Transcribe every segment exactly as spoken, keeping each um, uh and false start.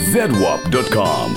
zedwap dot com.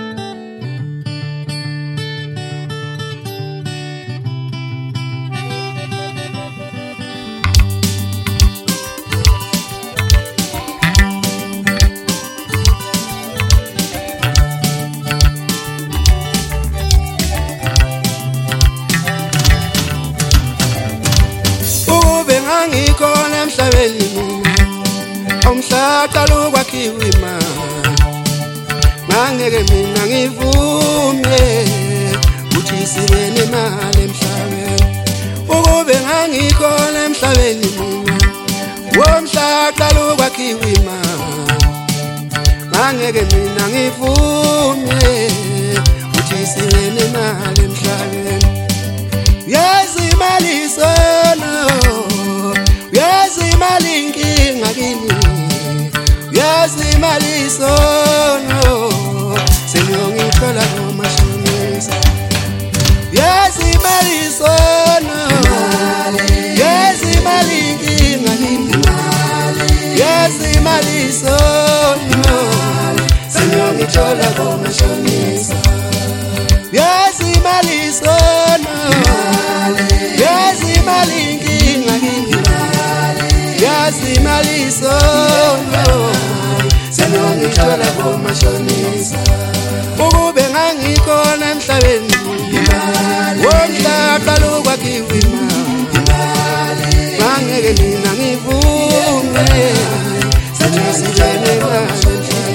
Ngikhona emhlabeni mina umhlaqalo kwakhiwa imali mangeke mina ngivume uthi sibe nemali emhlabeni ukube ngangikhona emhlabeni mina umhlaqalo kwakhiwa imali mangeke mina ngivume uthi sibe nemali emhlabeni yazi imali sona yazi imali inkinga kini yazi imali sono sengiyongithola kumashonisa yazi imali sono yazi imali inkinga kini yazi imali sono sengiyongithola kumashonisa yazi imali sono yazi imali inkinga kini yazi imali sono senongithola kumashonisa ukube ngangikhona emhlabeni womhlaqalo kwakhiwa imali mangeke mina ngivume senisibene kahle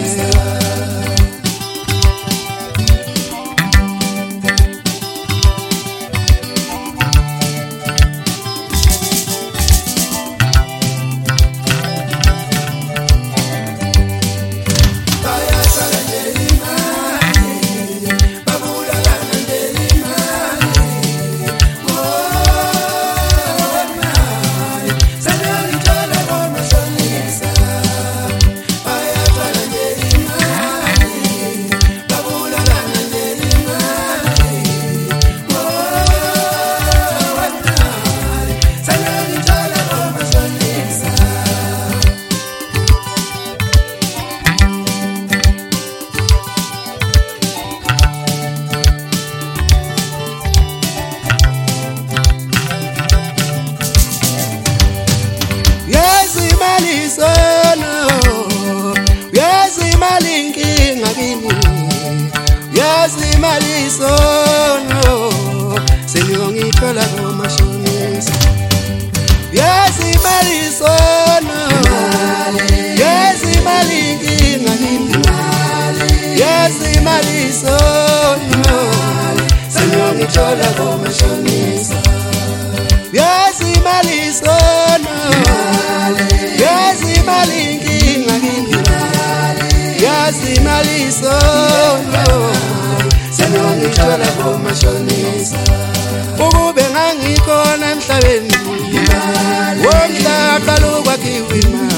yazi imali sono sengiyongithola kumashonisa yazi imali sono yazi imali inkinga kini yazi imali sono sengiyongithola kumashonisa yazi imali sono yazi imali inkinga kini yazi imali sono senongithola kumashonisa ukube ngangikhona emhlabeni womhlaqalo kwakhiwa imali